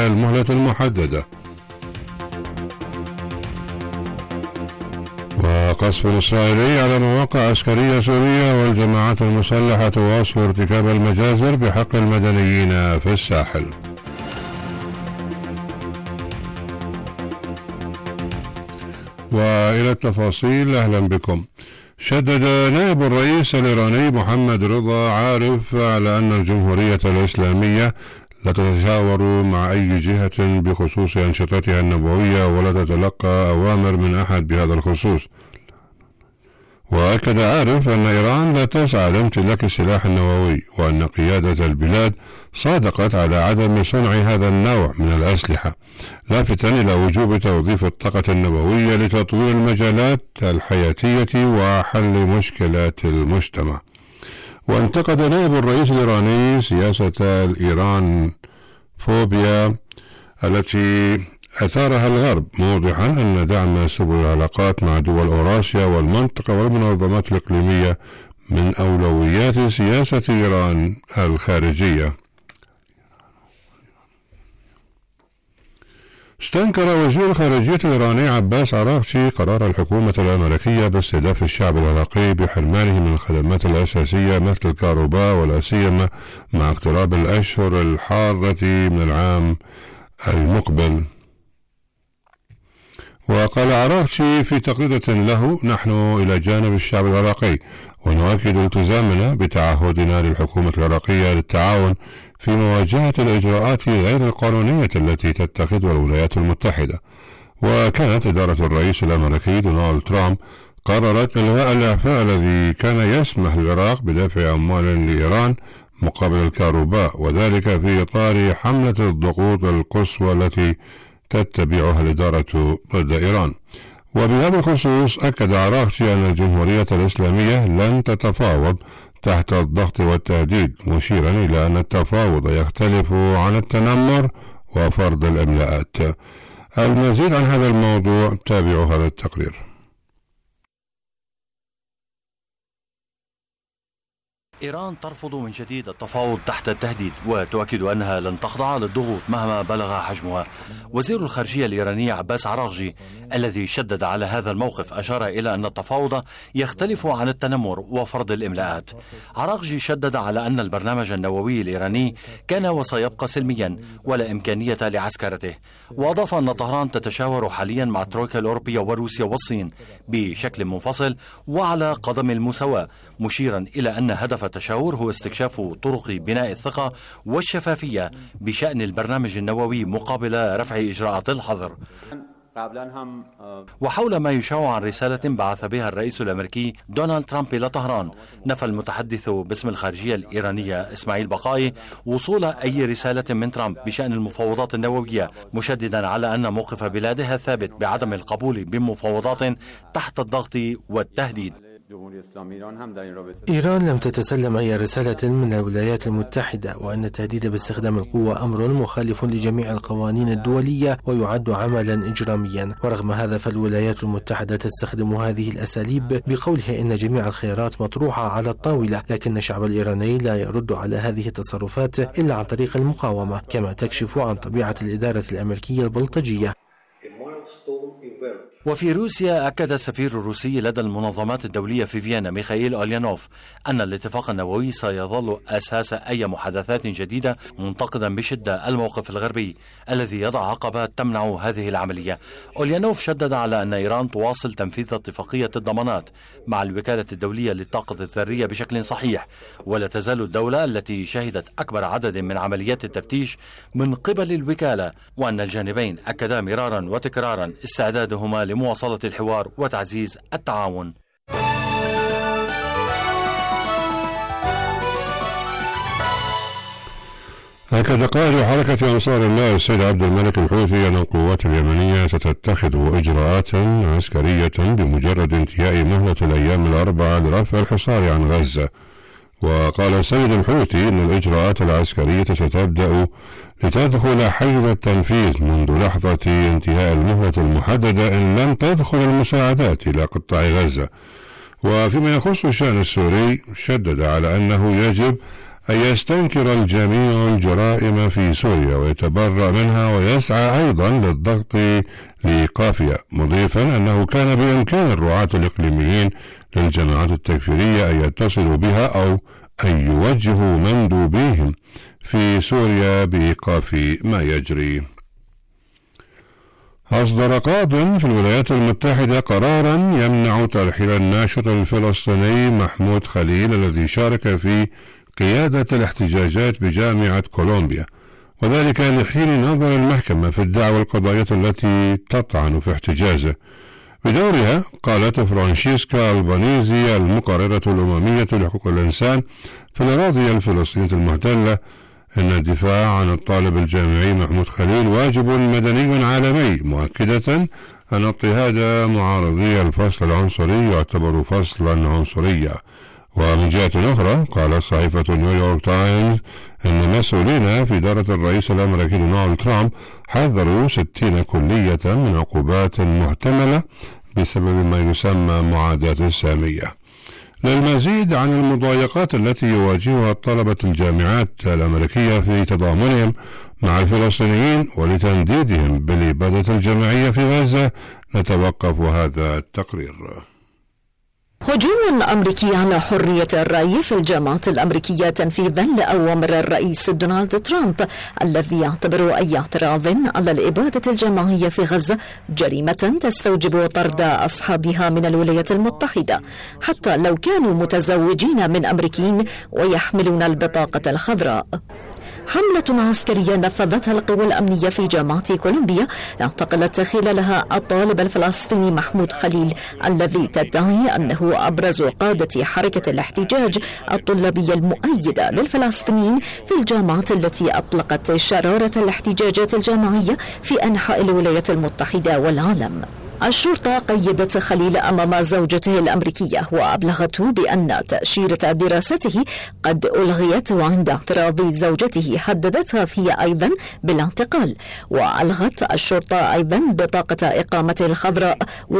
المهلة المحددة. وقصف إسرائيلي على مواقع عسكرية سورية، والجماعات المسلحة تواصل ارتكاب المجازر بحق المدنيين في الساحل. وإلى التفاصيل، أهلا بكم. شدد نائب الرئيس الإيراني محمد رضا عارف على أن الجمهورية الإسلامية لا تتشاور مع أي جهة بخصوص أنشطتها النووية ولا تتلقى أوامر من أحد بهذا الخصوص. وأكد عارف أن إيران لا تسعى لامتلاك السلاح النووي، وأن قيادة البلاد صادقت على عدم صنع هذا النوع من الأسلحة، لافتا إلى وجوب توظيف الطاقة النووية لتطوير المجالات الحياتية وحل مشكلات المجتمع. وانتقد نائب الرئيس الإيراني سياسة الإيران فوبيا التي أثارها الغرب، موضحا أن دعم سبل العلاقات مع دول أوراسيا والمنطقة والمنظمات الإقليمية من أولويات سياسة إيران الخارجية. استنكر وزير الخارجية الإيراني عباس عراقچي قرار الحكومة الأمريكية باستهداف الشعب العراقي بحرمانه من الخدمات الأساسية مثل الكهرباء، ولا سيما مع اقتراب الأشهر الحارة من العام المقبل. وقال عراقچي في تغريدة له: نحن إلى جانب الشعب العراقي، ونؤكد التزامنا بتعهدنا للحكومة العراقية للتعاون في مواجهة الإجراءات غير القانونية التي تتخذها الولايات المتحدة. وكانت إدارة الرئيس الأمريكي دونالد ترامب قررت إلغاء الإعفاء الذي كان يسمح للعراق بدفع أموال لإيران مقابل الكهرباء، وذلك في إطار حملة الضغوط القصوى التي تتبعها الإدارة ضد إيران. وبهذا الخصوص أكد عراقچي أن الجمهورية الإسلامية لن تتفاوض تحت الضغط والتهديد، مشيرا إلى أن التفاوض يختلف عن التنمر وفرض الإملاءات. المزيد عن هذا الموضوع تابعوا هذا التقرير. إيران ترفض من شديد التفاوض تحت التهديد، وتؤكد أنها لن تخضع للضغوط مهما بلغ حجمها. وزير الخارجية الإيراني عباس عراقچي الذي شدد على هذا الموقف أشار إلى أن التفاوض يختلف عن التنمر وفرض الإملاءات. عراقچي شدد على أن البرنامج النووي الإيراني كان وسيبقى سلميا ولا إمكانية لعسكرته، وأضاف أن طهران تتشاور حاليا مع الترويكا الأوروبية وروسيا والصين بشكل منفصل وعلى قدم المساواة، مشيرا إلى أن هدف التشاور هو استكشاف طرق بناء الثقة والشفافية بشأن البرنامج النووي مقابل رفع إجراءات الحظر. وحول ما يشاع عن رسالة بعث بها الرئيس الأمريكي دونالد ترامب إلى طهران، نفى المتحدث باسم الخارجية الإيرانية إسماعيل بقائي وصول أي رسالة من ترامب بشأن المفاوضات النووية، مشددا على أن موقف بلاده ثابت بعدم القبول بمفاوضات تحت الضغط والتهديد. إيران لم تتسلم أي رسالة من الولايات المتحدة، وأن التهديد باستخدام القوة أمر مخالف لجميع القوانين الدولية ويعد عملا إجراميا. ورغم هذا فالولايات المتحدة تستخدم هذه الأساليب بقولها إن جميع الخيارات مطروحة على الطاولة، لكن الشعب الإيراني لا يرد على هذه التصرفات إلا عن طريق المقاومة، كما تكشف عن طبيعة الإدارة الأمريكية البلطجية. وفي روسيا أكد السفير الروسي لدى المنظمات الدولية في فيينا ميخائيل أوليانوف أن الاتفاق النووي سيظل أساس أي محادثات جديدة، منتقدا بشدة الموقف الغربي الذي يضع عقبات تمنع هذه العملية. أوليانوف شدد على أن إيران تواصل تنفيذ اتفاقية الضمانات مع الوكالة الدولية للطاقة الذرية بشكل صحيح، ولا تزال الدولة التي شهدت أكبر عدد من عمليات التفتيش من قبل الوكالة، وأن الجانبين أكدا مرارا وتكرارا استعدادهما لمواصلة الحوار وتعزيز التعاون. أكد قائد حركة أنصار الله السيد عبد الملك الحوثي أن القوات اليمنية ستتخذ إجراءات عسكرية بمجرد انتهاء مهلة الأيام الأربعة لرفع الحصار عن غزة. وقال السيد الحوثي أن الإجراءات العسكرية ستبدأ لتدخل حيز التنفيذ منذ لحظة انتهاء المهلة المحددة إن لم تدخل المساعدات إلى قطاع غزة. وفيما يخص الشأن السوري، شدد على أنه يجب أن يستنكر الجميع الجرائم في سوريا ويتبرأ منها ويسعى أيضا للضغط لإيقافها، مضيفا أنه كان بإمكان الرعاة الإقليميين للجماعات التكفيرية أن يتصلوا بها أو أن يوجهوا مندوبيهم في سوريا بإيقاف ما يجري. أصدر قاض في الولايات المتحدة قرارا يمنع ترحيل الناشط الفلسطيني محمود خليل الذي شارك في قيادة الاحتجاجات بجامعة كولومبيا، وذلك لحين نظر المحكمة في الدعوى القضائية التي تطعن في احتجازه. بدورها قالت فرانشيسكا البانيزي المقررة الأممية لحقوق الإنسان في الأراضي الفلسطينية المحتلة إن الدفاع عن الطالب الجامعي محمود خليل واجب مدني عالمي، مؤكدة أن اضطهاد معارضي الفصل العنصري يعتبر فصلا عنصريا. ومن جهة أخرى قالت صحيفة نيويورك تايمز أن مسؤولين في إدارة الرئيس الأمريكي دونالد ترامب حذروا 60 كلية من عقوبات محتملة بسبب ما يسمى معاداة السامية. للمزيد عن المضايقات التي يواجهها الطلبة الجامعات الأمريكية في تضامنهم مع الفلسطينيين ولتنديدهم بالإبادة الجماعية في غزة، نتوقف هذا التقرير. هجوم أمريكي على حرية الرأي في الجامعات الأمريكية تنفيذا لأوامر الرئيس دونالد ترامب الذي يعتبر أي اعتراض على الإبادة الجماعية في غزة جريمة تستوجب طرد أصحابها من الولايات المتحدة حتى لو كانوا متزوجين من أمريكيين ويحملون البطاقة الخضراء. حملة عسكرية نفذتها القوى الأمنية في جامعة كولومبيا اعتقلت خلالها الطالب الفلسطيني محمود خليل الذي تدعي أنه أبرز قادة حركة الاحتجاج الطلابية المؤيدة للفلسطينيين في الجامعات التي أطلقت شرارة الاحتجاجات الجامعية في أنحاء الولايات المتحدة والعالم. الشرطة قيدت خليل أمام زوجته الأمريكية وأبلغته بأن تأشيرة دراسته قد ألغيت، وعند اعتراض زوجته هددتها هي أيضا بالاعتقال. وألغت الشرطة أيضا بطاقة إقامته الخضراء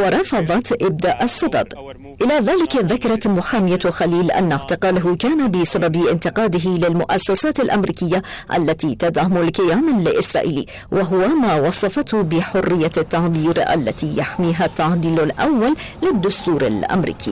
ورفضت إبداء السبب. إلى ذلك ذكرت محامية خليل أن اعتقاله كان بسبب انتقاده للمؤسسات الأمريكية التي تدعم الكيان الإسرائيلي، وهو ما وصفته بحرية التعبير التي يحميها التعديل الأول للدستور الأمريكي.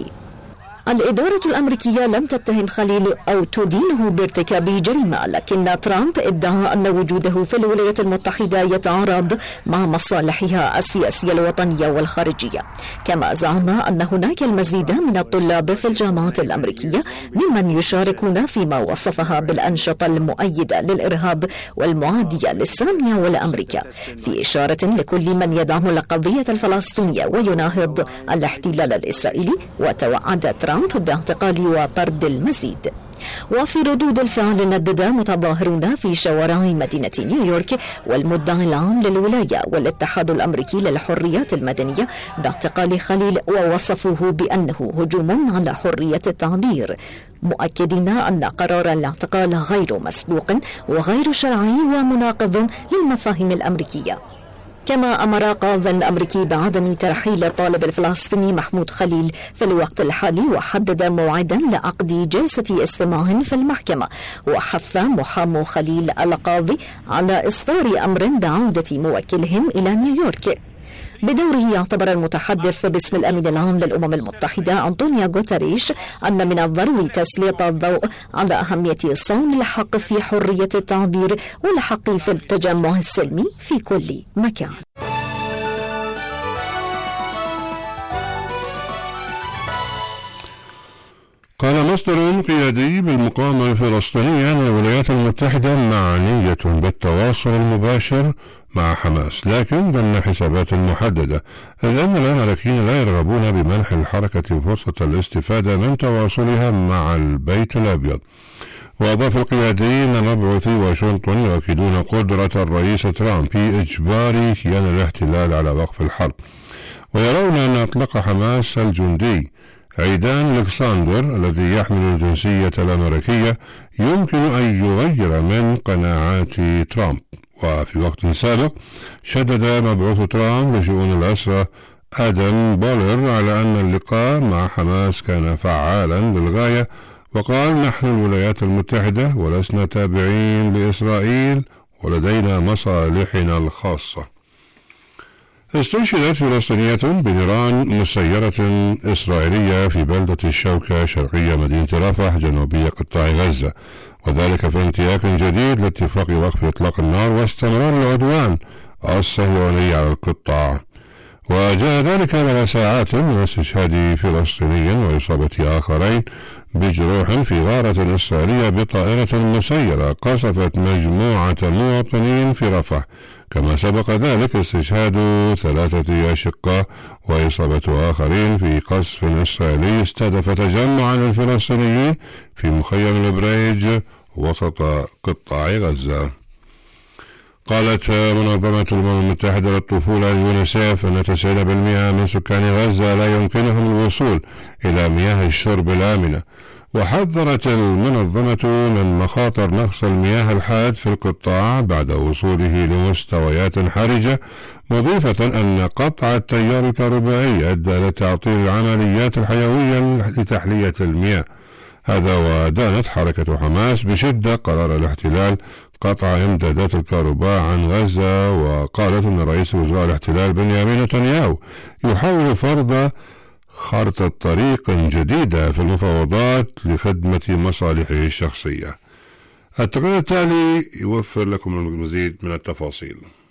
الإدارة الأمريكية لم تتهم خليل أو تدينه بارتكاب جريمة، لكن ترامب ادعى أن وجوده في الولايات المتحدة يتعارض مع مصالحها السياسية الوطنية والخارجية. كما زعم أن هناك المزيد من الطلاب في الجامعات الأمريكية ممن يشاركون فيما وصفها بالأنشطة المؤيدة للإرهاب والمعادية للسامية والأمريكا، في إشارة لكل من يدعم القضية الفلسطينية ويناهض الاحتلال الإسرائيلي. وتوعد ترامب باعتقال وطرد المزيد. وفي ردود الفعل ندد متظاهرون في شوارع مدينة نيويورك والمدعي العام للولاية والاتحاد الأمريكي للحريات المدنية باعتقال خليل، ووصفوه بأنه هجوم على حرية التعبير، مؤكدين أن قرار الاعتقال غير مسبوق وغير شرعي ومناقض للمفاهيم الأمريكية. كما أمر قاض أمريكي بعدم ترحيل الطالب الفلسطيني محمود خليل في الوقت الحالي، وحدد موعدا لعقد جلسة استماع في المحكمة. وحث محامو خليل القاضي على إصدار أمر بعودة موكلهم إلى نيويورك. بدوره يعتبر المتحدث باسم الأمين العام للأمم المتحدة أنطونيو غوتيريش أن من الضروري تسليط الضوء على أهمية صون الحق في حرية التعبير والحق في التجمع السلمي في كل مكان. قال مصدر قيادي بالمقاومة الفلسطينية أن الولايات المتحدة معنية بالتواصل المباشر مع حماس، لكن ضمن حسابات محددة، إذ أن الأمريكيين لا يرغبون بمنح الحركة فرصة الاستفادة من تواصلها مع البيت الأبيض. وأضاف القيادي أن مبعوثي واشنطن يؤكدون قدرة الرئيس ترامب في إجبار كيان الاحتلال على وقف الحرب، ويرون أن إطلاق حماس الجندي عيدان الكسندر الذي يحمل الجنسية الأمريكية يمكن أن يغير من قناعات ترامب. وفي وقت سابق شدد مبعوث ترامب لشؤون الأسرى آدم بولر على أن اللقاء مع حماس كان فعالا للغاية، وقال: نحن الولايات المتحدة ولسنا تابعين لإسرائيل ولدينا مصالحنا الخاصة. استشهدت فلسطينية بنيران مسيرة إسرائيلية في بلدة الشوكة شرقية مدينة رفح جنوبية قطاع غزة، وذلك في انتهاك جديد لاتفاق وقف إطلاق النار واستمرار العدوان الصهيوني على القطاع. وجاء ذلك بعد ساعات من استشهاد فلسطيني وإصابة آخرين بجروح في غارة إسرائيلية بطائرة مسيرة قصفت مجموعة مواطنين في رفح، كما سبق ذلك استشهاد 3 أشقاء وإصابة آخرين في قصف إسرائيلي استهدف تجمعا الفلسطينيين في مخيم البريج وسط قطاع غزة. قالت منظمة الأمم المتحدة للطفولة يونيسيف أن 90% من سكان غزة لا يمكنهم الوصول إلى مياه الشرب الآمنة، وحذرت المنظمة من مخاطر نقص المياه الحاد في القطاع بعد وصوله لمستويات حرجة، مضيفة أن قطع التيار الكهربائي أدى إلى تعطيل العمليات الحيوية لتحلية المياه. هذا ودانت حركة حماس بشدة قرار الاحتلال قطع إمدادات الكهرباء عن غزة، وقالت أن رئيس وزراء الاحتلال بنيامين نتنياهو يحاول فرض خارطة طريق جديدة في المفاوضات لخدمة مصالحه الشخصية. التقرير التالي يوفر لكم المزيد من التفاصيل.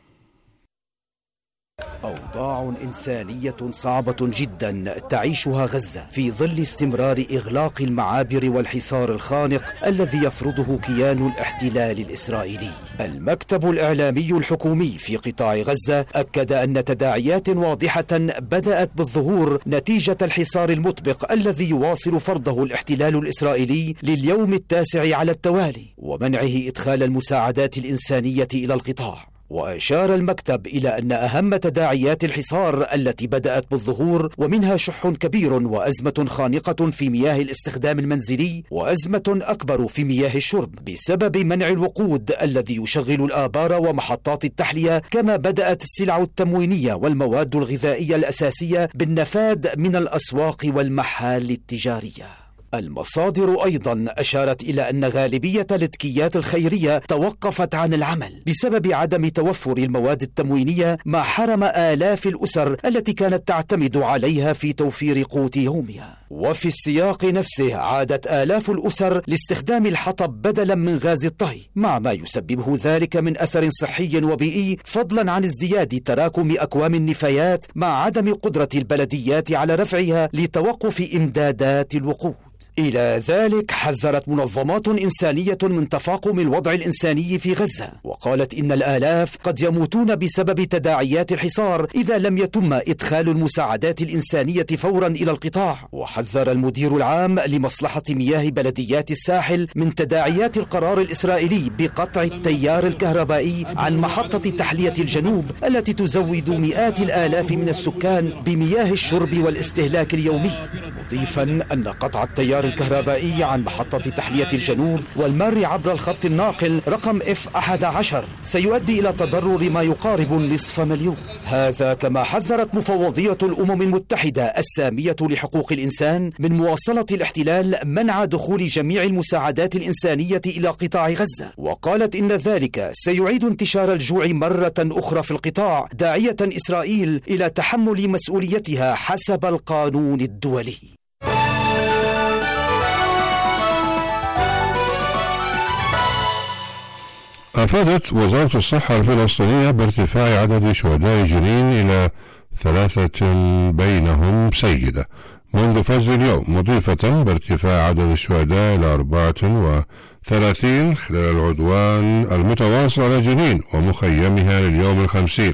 أوضاع إنسانية صعبة جدا تعيشها غزة في ظل استمرار إغلاق المعابر والحصار الخانق الذي يفرضه كيان الاحتلال الإسرائيلي. المكتب الإعلامي الحكومي في قطاع غزة أكد أن تداعيات واضحة بدأت بالظهور نتيجة الحصار المطبق الذي يواصل فرضه الاحتلال الإسرائيلي لليوم 9 على التوالي ومنعه إدخال المساعدات الإنسانية إلى القطاع. وأشار المكتب إلى أن أهم تداعيات الحصار التي بدأت بالظهور ومنها شح كبير وأزمة خانقة في مياه الاستخدام المنزلي وأزمة أكبر في مياه الشرب بسبب منع الوقود الذي يشغل الآبار ومحطات التحلية، كما بدأت السلع التموينية والمواد الغذائية الأساسية بالنفاذ من الأسواق والمحال التجارية. المصادر أيضا أشارت إلى أن غالبية الاتكيات الخيرية توقفت عن العمل بسبب عدم توفر المواد التموينية، ما حرم آلاف الأسر التي كانت تعتمد عليها في توفير قوت يومها. وفي السياق نفسه عادت آلاف الأسر لاستخدام الحطب بدلا من غاز الطهي، مع ما يسببه ذلك من أثر صحي وبيئي، فضلا عن ازدياد تراكم أكوام النفايات مع عدم قدرة البلديات على رفعها لتوقف إمدادات الوقود. إلى ذلك حذرت منظمات إنسانية من تفاقم الوضع الإنساني في غزة، وقالت إن الآلاف قد يموتون بسبب تداعيات الحصار إذا لم يتم إدخال المساعدات الإنسانية فورا إلى القطاع. وحذر المدير العام لمصلحة مياه بلديات الساحل من تداعيات القرار الإسرائيلي بقطع التيار الكهربائي عن محطة تحلية الجنوب التي تزود مئات الآلاف من السكان بمياه الشرب والاستهلاك اليومي، مضيفا أن قطع التيار الكهربائي عن محطة تحلية الجنوب والمر عبر الخط الناقل رقم F11 سيؤدي إلى تضرر ما يقارب 500,000. هذا كما حذرت مفوضية الأمم المتحدة السامية لحقوق الإنسان من مواصلة الاحتلال منع دخول جميع المساعدات الإنسانية إلى قطاع غزة، وقالت إن ذلك سيعيد انتشار الجوع مرة أخرى في القطاع، داعية إسرائيل إلى تحمل مسؤوليتها حسب القانون الدولي. أفادت وزارة الصحة الفلسطينية بارتفاع عدد شهداء جنين إلى 3 بينهم سيدة منذ فجر اليوم، مضيفة بارتفاع عدد الشهداء إلى 34 خلال العدوان المتواصل على جنين ومخيمها لليوم 50.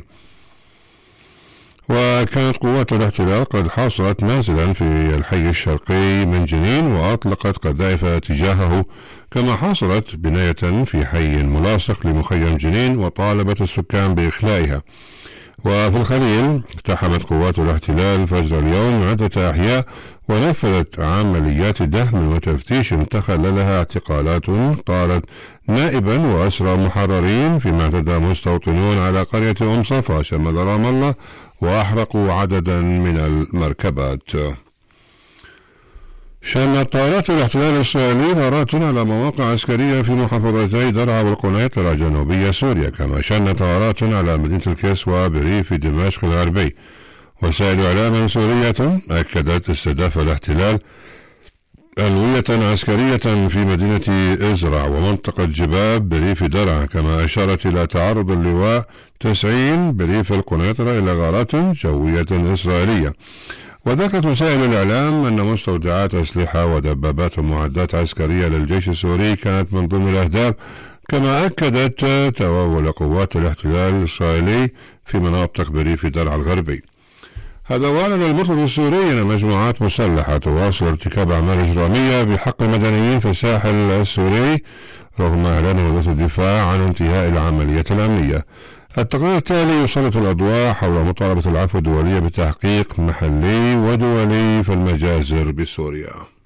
وكانت قوات الاحتلال قد حاصرت منزلا في الحي الشرقي من جنين وأطلقت قذائف تجاهه، كما حاصرت بناية في حي ملاصق لمخيم جنين وطالبت السكان بإخلائها. وفي الخليل اقتحمت قوات الاحتلال فجر اليوم عدة أحياء ونفذت عمليات دهم وتفتيش تخللها اعتقالات، قالت نائبا وأسرى محررين، فيما اعتدى مستوطنون على قرية أم صفا شمال رام الله وأحرقوا عددا من المركبات. شنت طائرات الاحتلال الإسرائيلي غارات على مواقع عسكرية في محافظتي درعا والقنيطرة جنوبية سوريا، كما شنت غارات على مدينة الكسوة بريف دمشق الغربي. وسائل إعلام سورية أكدت استهداف الاحتلال ألوية عسكرية في مدينة إزرع ومنطقة جباب بريف درعا، كما أشارت إلى تعرض اللواء 90 بريف القنيطرة إلى غارات جوية إسرائيلية. وذكرت وسائل الإعلام أن مستودعات أسلحة ودبابات ومعدات عسكرية للجيش السوري كانت من ضمن الأهداف، كما أكدت تواول قوات الاحتلال الإسرائيلي في مناطق بريف درعا الغربي. هذا وأعلن المرصد السوري أن مجموعات مسلحة تواصل ارتكاب أعمال إجرامية بحق المدنيين في الساحل السوري رغم إعلان وزارة الدفاع عن انتهاء العملية الأمنية. التقرير التالي يسلط الأضواء حول مطالبة العفو الدولية بتحقيق محلي ودولي في المجازر بسوريا.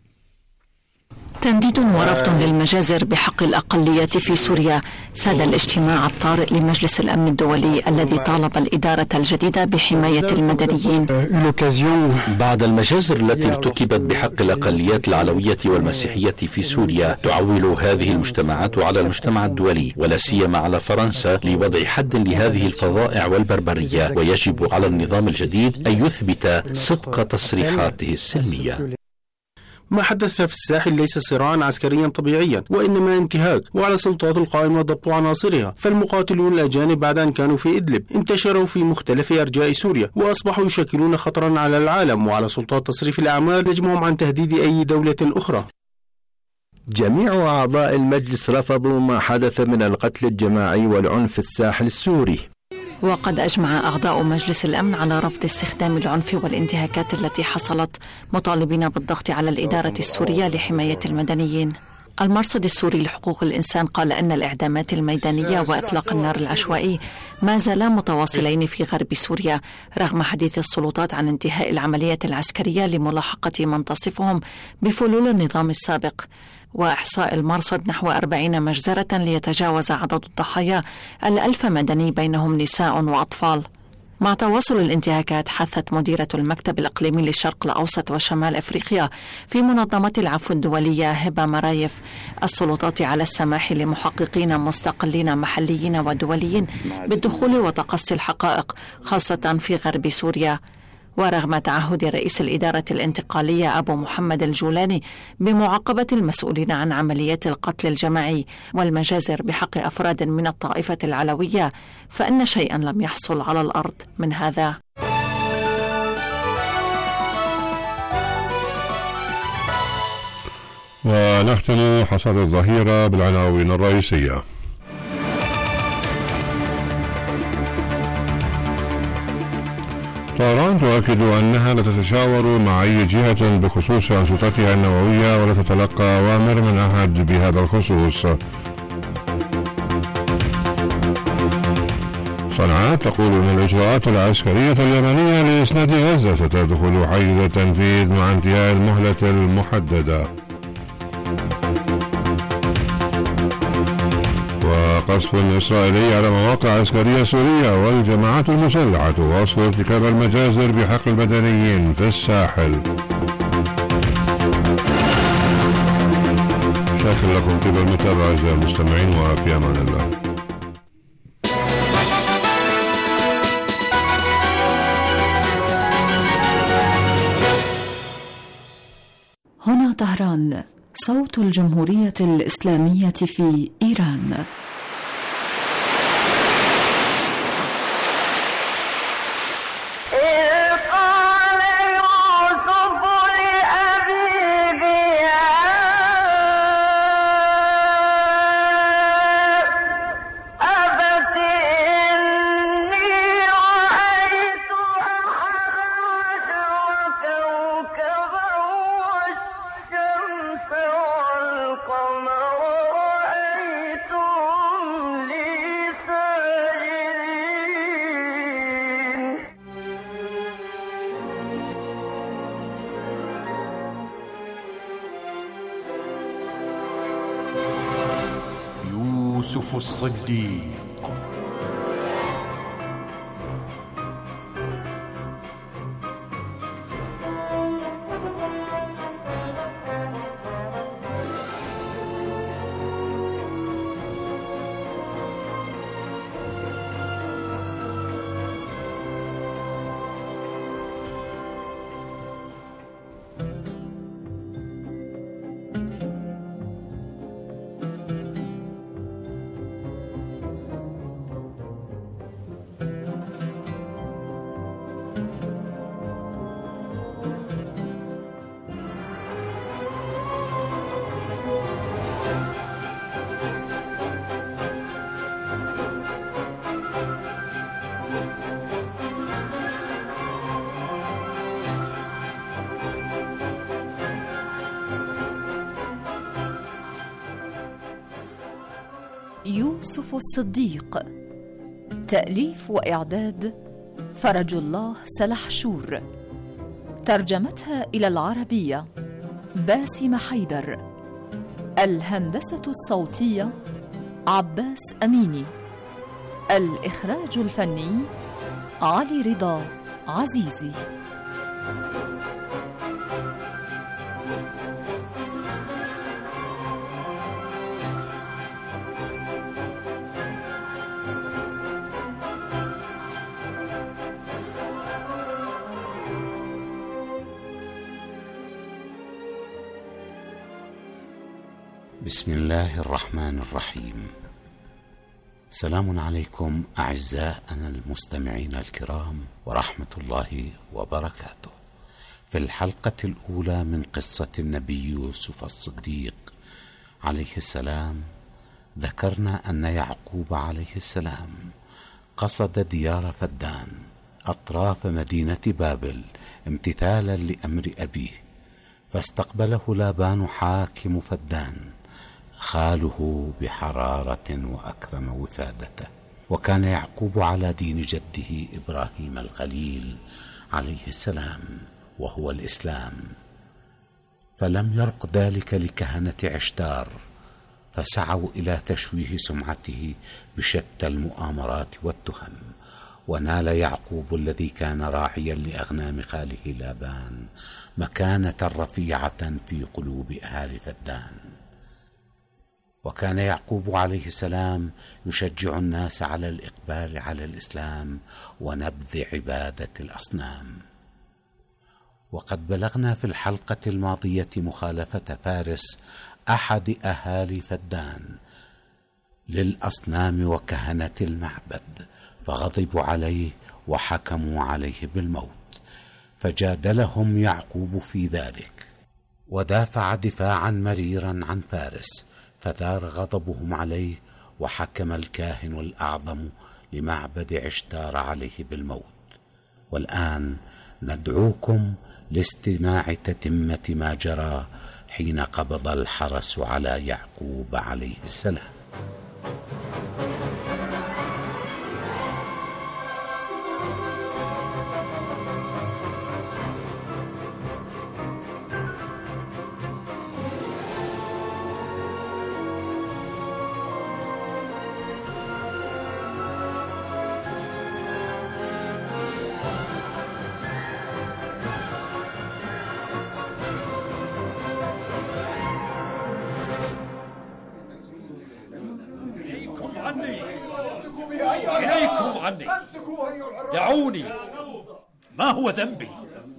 تنديد ورفض للمجازر بحق الأقليات في سوريا ساد الاجتماع الطارئ لمجلس الأمن الدولي الذي طالب الإدارة الجديدة بحماية المدنيين. بعد المجازر التي ارتكبت بحق الأقليات العلوية والمسيحية في سوريا، تعول هذه المجتمعات على المجتمع الدولي ولا سيما على فرنسا لوضع حد لهذه الفظائع والبربرية، ويجب على النظام الجديد أن يثبت صدق تصريحاته السلمية. ما حدث في الساحل ليس صراعا عسكريا طبيعيا، وإنما انتهاك، وعلى السلطات القائمة ضبط عناصرها. فالمقاتلون الأجانب بعد أن كانوا في إدلب انتشروا في مختلف أرجاء سوريا وأصبحوا يشكلون خطرا على العالم وعلى سلطات تصريف الأعمال نجمهم عن تهديد أي دولة أخرى. جميع أعضاء المجلس رفضوا ما حدث من القتل الجماعي والعنف في الساحل السوري. وقد أجمع أعضاء مجلس الأمن على رفض استخدام العنف والانتهاكات التي حصلت، مطالبين بالضغط على الإدارة السورية لحماية المدنيين. المرصد السوري لحقوق الإنسان قال أن الإعدامات الميدانية وإطلاق النار العشوائي ما زالا متواصلين في غرب سوريا رغم حديث السلطات عن انتهاء العملية العسكرية لملاحقة من تصفهم بفلول النظام السابق، وإحصاء المرصد نحو 40 مجزرة ليتجاوز عدد الضحايا 1000 مدني بينهم نساء وأطفال. مع تواصل الانتهاكات، حثت مديرة المكتب الإقليمي للشرق الأوسط وشمال أفريقيا في منظمة العفو الدولية هبة مرايف السلطات على السماح لمحققين مستقلين محليين ودوليين بالدخول وتقصي الحقائق خاصة في غرب سوريا. ورغم تعهد رئيس الإدارة الانتقالية أبو محمد الجولاني بمعاقبة المسؤولين عن عمليات القتل الجماعي والمجازر بحق أفراد من الطائفة العلوية، فإن شيئا لم يحصل على الأرض من هذا. ونختم حصاد الظهيرة بالعناوين الرئيسية. طهران تؤكد أنها لا تتشاور مع أي جهة بخصوص أنشطتها النووية ولا تتلقى أوامر من أحد بهذا الخصوص. صنعاء تقول أن الإجراءات العسكرية اليمنية لإسناد غزة ستدخل حيز التنفيذ مع انتهاء المهلة المحددة. قصف إسرائيلي على مواقع عسكرية سورية والجماعات المسلحة تواصل ارتكاب المجازر بحق المدنيين في الساحل. شكرا لكم طيب المتابعة أعزائي المستمعين، وفي أمان الله. هنا طهران، صوت الجمهورية الإسلامية في إيران. يوسف الصديق. يوسف الصديق. تأليف وإعداد فرج الله سلحشور. ترجمتها إلى العربية باسم حيدر. الهندسة الصوتية عباس أميني. الإخراج الفني علي رضا عزيزي. بسم الله الرحمن الرحيم. سلام عليكم أعزائنا المستمعين الكرام ورحمة الله وبركاته. في الحلقة الأولى من قصة النبي يوسف الصديق عليه السلام ذكرنا أن يعقوب عليه السلام قصد ديار فدان أطراف مدينة بابل امتثالا لأمر أبيه، فاستقبله لابان حاكم فدان خاله بحرارة وأكرم وفادته، وكان يعقوب على دين جده إبراهيم الخليل عليه السلام وهو الإسلام، فلم يرق ذلك لكهنة عشتار، فسعوا إلى تشويه سمعته بشتى المؤامرات والتهم، ونال يعقوب الذي كان راعيا لأغنام خاله لابان مكانة رفيعة في قلوب أهل فدان. وكان يعقوب عليه السلام يشجع الناس على الإقبال على الإسلام ونبذ عبادة الأصنام. وقد بلغنا في الحلقة الماضية مخالفة فارس أحد أهالي فدان للأصنام وكهنة المعبد، فغضبوا عليه وحكموا عليه بالموت، فجادلهم يعقوب في ذلك ودافع دفاعا مريرا عن فارس، فثار غضبهم عليه وحكم الكاهن الأعظم لمعبد عشتار عليه بالموت. والآن ندعوكم لاستماع تتمة ما جرى حين قبض الحرس على يعقوب عليه السلام. إليكم عني، دعوني. ما هو ذنبي؟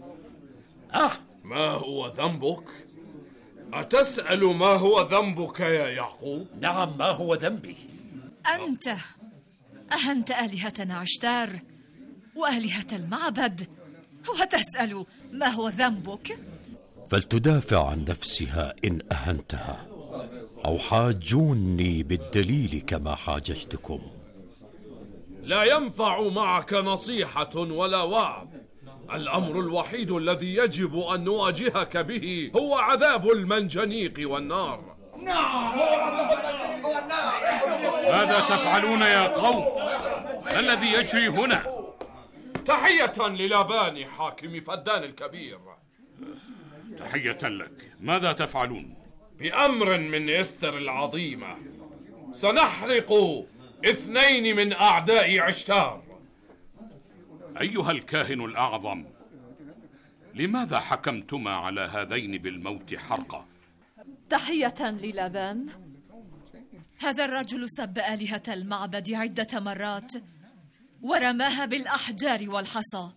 ما هو ذنبك؟ أتسأل ما هو ذنبك يا يعقوب؟ نعم، ما هو ذنبي؟ أنت أهنت آلهتنا عشتار وآلهة المعبد وتسأل ما هو ذنبك؟ فلتدافع عن نفسها إن أهنتها، أو حاجوني بالدليل كما حاججتكم. لا ينفع معك نصيحة ولا وعظ. الأمر الوحيد الذي يجب أن نواجهك به هو عذاب المنجنيق والنار. نعم، هو عذاب المنجنيق والنار. ماذا تفعلون يا قوم؟ ما الذي يجري هنا؟ تحية للابان حاكم فدان الكبير. تحية لك. ماذا تفعلون؟ بأمر من إستر العظيمة سنحرق 2 من أعداء عشتار. أيها الكاهن الأعظم، لماذا حكمتما على هذين بالموت حرقة؟ تحية للابان. هذا الرجل سب آلهة المعبد عدة مرات ورماها بالأحجار والحصى.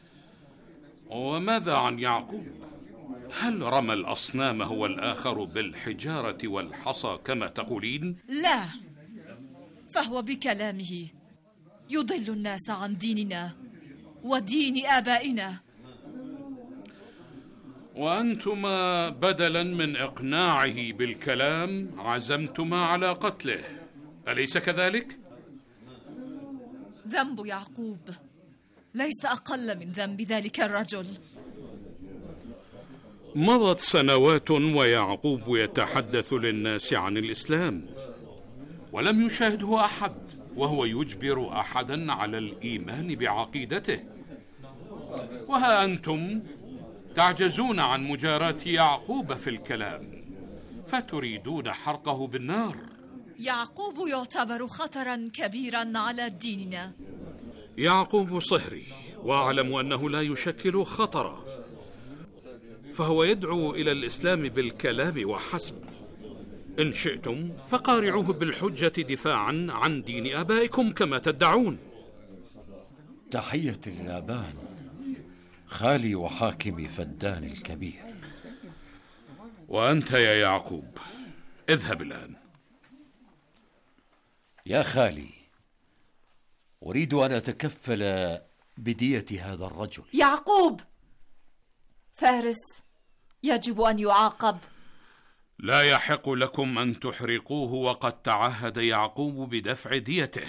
وماذا عن يعقوب؟ هل رمى الأصنام هو الآخر بالحجارة والحصى كما تقولين؟ لا، فهو بكلامه يضل الناس عن ديننا ودين آبائنا. وأنتما بدلا من إقناعه بالكلام عزمتما على قتله، أليس كذلك؟ ذنب يعقوب ليس أقل من ذنب ذلك الرجل. مضت سنوات ويعقوب يتحدث للناس عن الإسلام ولم يشاهده أحد، وهو يجبر أحدا على الإيمان بعقيدته. وها أنتم تعجزون عن مجاراة يعقوب في الكلام، فتريدون حرقه بالنار. يعقوب يعتبر خطرا كبيرا على ديننا. يعقوب صهري، وأعلم أنه لا يشكل خطرا، فهو يدعو إلى الإسلام بالكلام وحسب. إن شئتم فقارعوه بالحجة دفاعا عن دين آبائكم كما تدعون. تحية للابان، خالي وحاكم فدان الكبير. وأنت يا يعقوب اذهب الآن. يا خالي، أريد أن أتكفل بدية هذا الرجل. يعقوب، فارس يجب أن يعاقب. لا يحق لكم أن تحرقوه، وقد تعهد يعقوب بدفع ديته.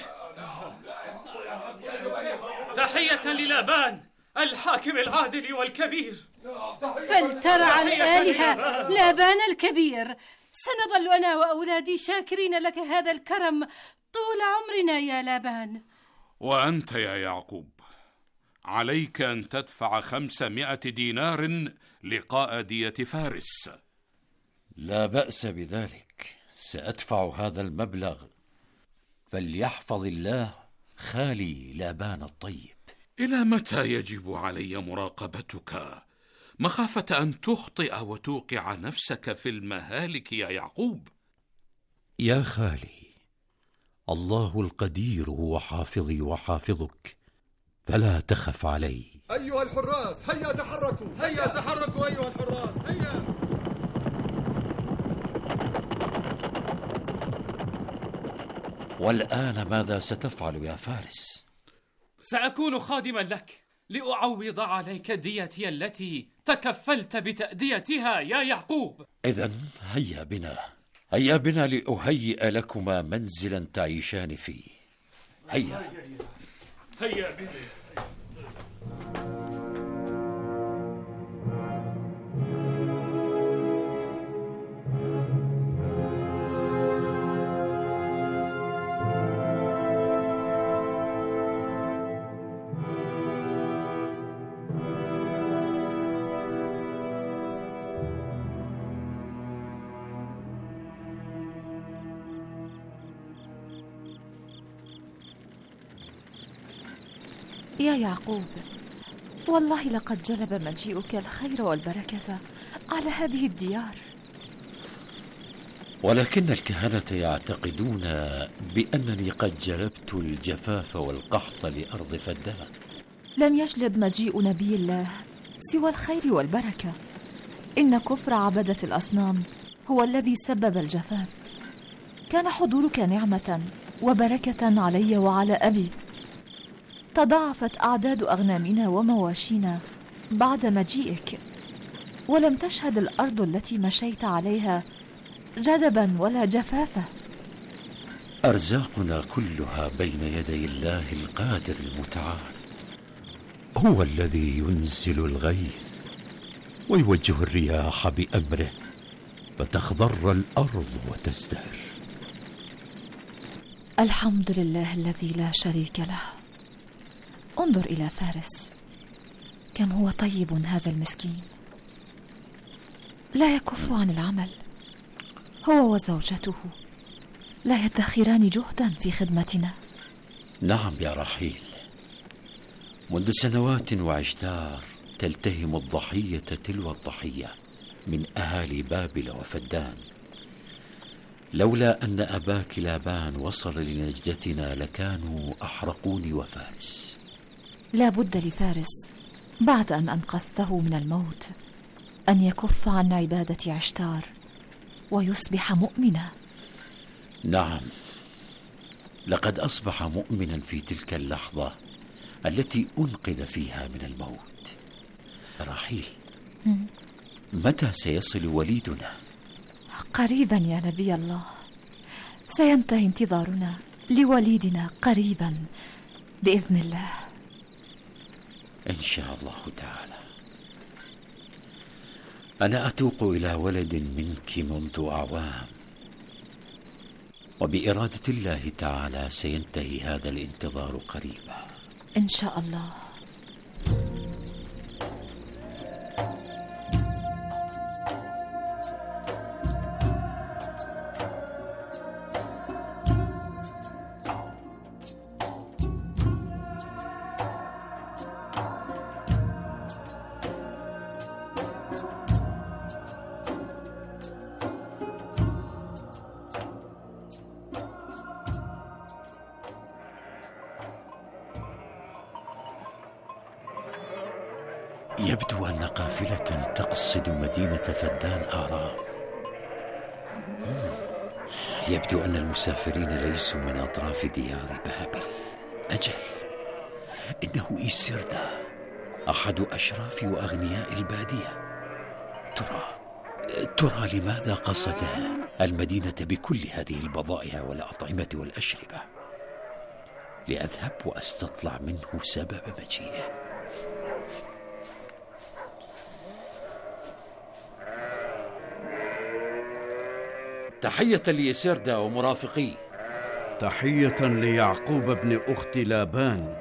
تحية للابان الحاكم العادل والكبير. فلترعى الآلهة لابان الكبير، سنظل أنا وأولادي شاكرين لك هذا الكرم طول عمرنا يا لابان. وأنت يا يعقوب عليك أن تدفع 500 دينار لقاء دية فارس. لا بأس بذلك، سأدفع هذا المبلغ، فليحفظ الله خالي لابان الطيب. إلى متى يجب علي مراقبتك مخافة أن تخطئ وتوقع نفسك في المهالك يا يعقوب؟ يا خالي، الله القدير هو حافظي وحافظك، فلا تخف علي. أيها الحراس، هيا تحركوا، هيا تحركوا أيها الحراس، هيا. والآن ماذا ستفعل يا فارس؟ سأكون خادما لك لأعوض عليك ديتي التي تكفلت بتأديتها يا يعقوب. إذن هيا بنا لأهيئ لكما منزلا تعيشان فيه. هيا بنا. يا يعقوب، والله لقد جلب مجيئك الخير والبركة على هذه الديار. ولكن الكهنة يعتقدون بأنني قد جلبت الجفاف والقحط لأرض فدان. لم يجلب مجيء نبي الله سوى الخير والبركة. إن كفر عبدة الأصنام هو الذي سبب الجفاف. كان حضورك نعمة وبركة علي وعلى أبي. تضاعفت أعداد أغنامنا ومواشينا بعد مجيئك، ولم تشهد الأرض التي مشيت عليها جدبا ولا جفافا. أرزاقنا كلها بين يدي الله القادر المتعال. هو الذي ينزل الغيث ويوجه الرياح بأمره فتخضر الأرض وتزدهر. الحمد لله الذي لا شريك له. انظر إلى فارس، كم هو طيب هذا المسكين، لا يكف عن العمل. هو وزوجته لا يدخران جهدا في خدمتنا. نعم يا رحيل، منذ سنوات وعشتار تلتهم الضحية تلو الضحية من أهالي بابل وفدان. لولا أن أباك لابان وصل لنجدتنا لكانوا أحرقوني وفارس. لا بد لفارس بعد أن أنقذته من الموت أن يكف عن عبادة عشتار ويصبح مؤمنا. نعم، لقد أصبح مؤمنا في تلك اللحظة التي أنقذ فيها من الموت. رحيل، متى سيصل وليدنا؟ قريبا يا نبي الله، سينتهي انتظارنا لوليدنا قريبا بإذن الله. إن شاء الله تعالى. أنا أتوق إلى ولد منك منذ أعوام، وبإرادة الله تعالى سينتهي هذا الانتظار قريبا إن شاء الله. يبدو أن قافلة تقصد مدينة فدان آرام. يبدو أن المسافرين ليسوا من أطراف ديار بابل. أجل، إنه إيسيردا أحد أشراف وأغنياء البادية. ترى لماذا قصد المدينة بكل هذه البضائع والأطعمة والأشربة؟ لأذهب وأستطلع منه سبب مجيئه. تحية لإيسيردا ومرافقي. تحية ليعقوب ابن أخت لابان.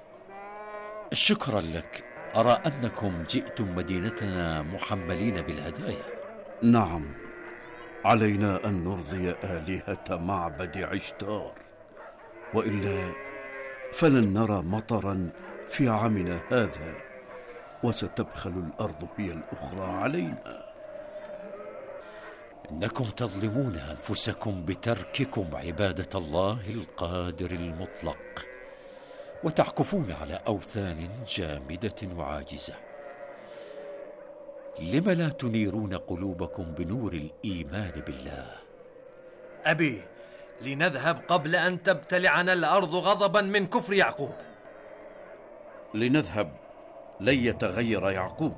شكرا لك. أرى أنكم جئتم مدينتنا محملين بالهدايا. نعم، علينا أن نرضي آلهة معبد عشتار، وإلا فلن نرى مطرا في عامنا هذا، وستبخل الأرض هي الأخرى علينا. إنكم تظلمون أنفسكم بترككم عبادة الله القادر المطلق، وتعكفون على أوثان جامدة وعاجزة. لم لا تنيرون قلوبكم بنور الإيمان بالله؟ أبي، لنذهب قبل أن تبتلعنا الأرض غضبا من كفر يعقوب. لنذهب، لن يتغير يعقوب.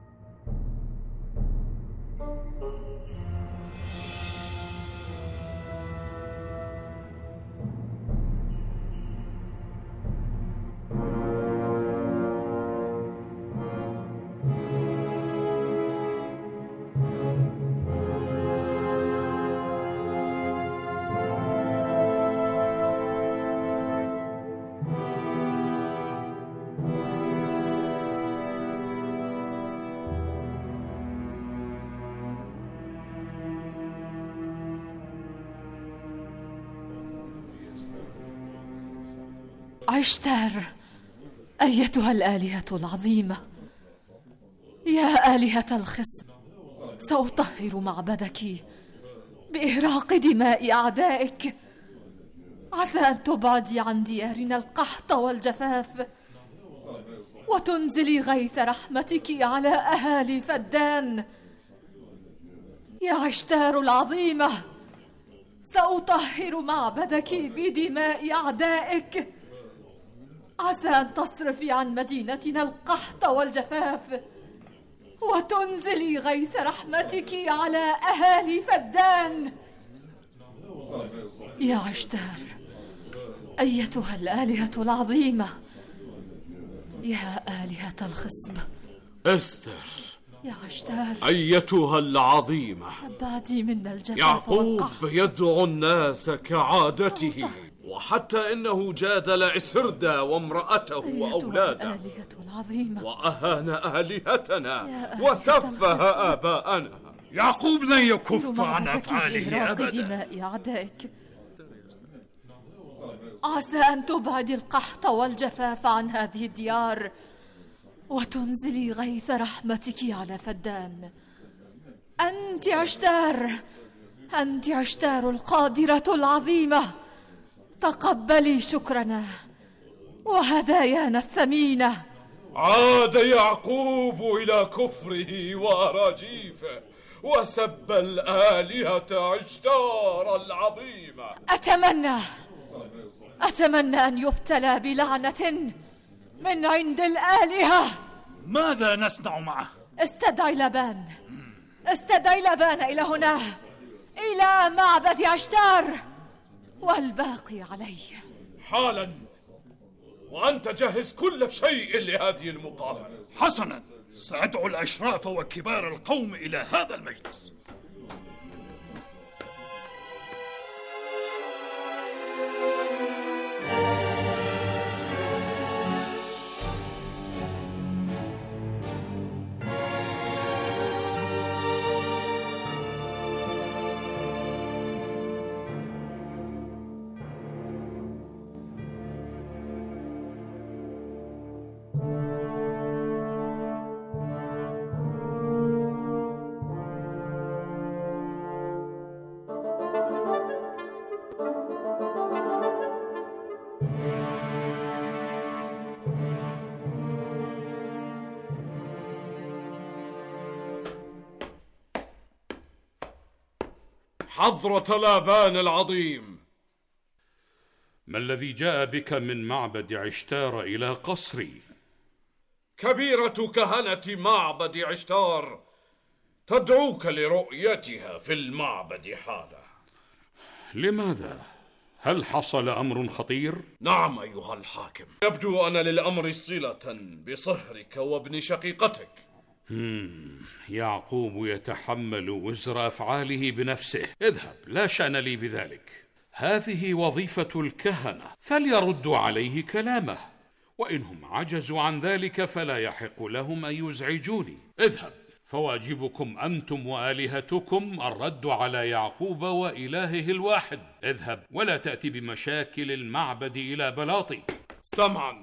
عشتار، أيتها الآلهة العظيمة، يا آلهة الخصم، سأطهر معبدك بإهراق دماء أعدائك. عسى أن تبعدي عن ديارنا القحط والجفاف، وتنزلي غيث رحمتك على أهالي فدان. يا عشتار العظيمة، سأطهر معبدك بدماء أعدائك. عسى أن تصرفي عن مدينتنا القحط والجفاف، وتنزلي غيث رحمتك على أهالي فدان. يا عشتار، أيتها الآلهة العظيمة، يا آلهة الخصب. أستر، يا عشتار، أيتها العظيمة، أبعدي منا الجفاف يعقوب والقحط. يدعو الناس كعادته، وحتى إنه جادل إسردا وامرأته وأولاده، وأهان آلهتنا وسفه آباءنا. يعقوب لن يكف عن أفعاله أبدا. دماء أعدائك. عسى أن تبعد القحط والجفاف عن هذه الديار، وتنزلي غيث رحمتك على فدان. أنت عشتار، أنت عشتار القادرة العظيمة، تقبلي شكرنا وهدايانا الثمينة. عاد يعقوب إلى كفره وأراجيفه، وسب الآلهة عشتار العظيمة. أتمنى أن يبتلى بلعنة من عند الآلهة. ماذا نصنع معه؟ استدعي لابان إلى هنا، إلى معبد عشتار، والباقي عليه. حالا. وأنت جهز كل شيء لهذه المقابلة. حسنا، سأدعو الأشراف وكبار القوم إلى هذا المجلس. حضرة لابان العظيم، ما الذي جاء بك من معبد عشتار إلى قصري؟ كبيرة كهنة معبد عشتار تدعوك لرؤيتها في المعبد حالا. لماذا؟ هل حصل أمر خطير؟ نعم أيها الحاكم، يبدو أن للأمر صلة بصهرك وابن شقيقتك. يعقوب يتحمل وزر أفعاله بنفسه. اذهب، لا شأن لي بذلك. هذه وظيفة الكهنة، فليردوا عليه كلامه، وإنهم عجزوا عن ذلك فلا يحق لهم أن يزعجوني. اذهب، فواجبكم أنتم وآلهتكم الرد على يعقوب وإلهه الواحد. اذهب ولا تأتي بمشاكل المعبد إلى بلاطي. سمعا.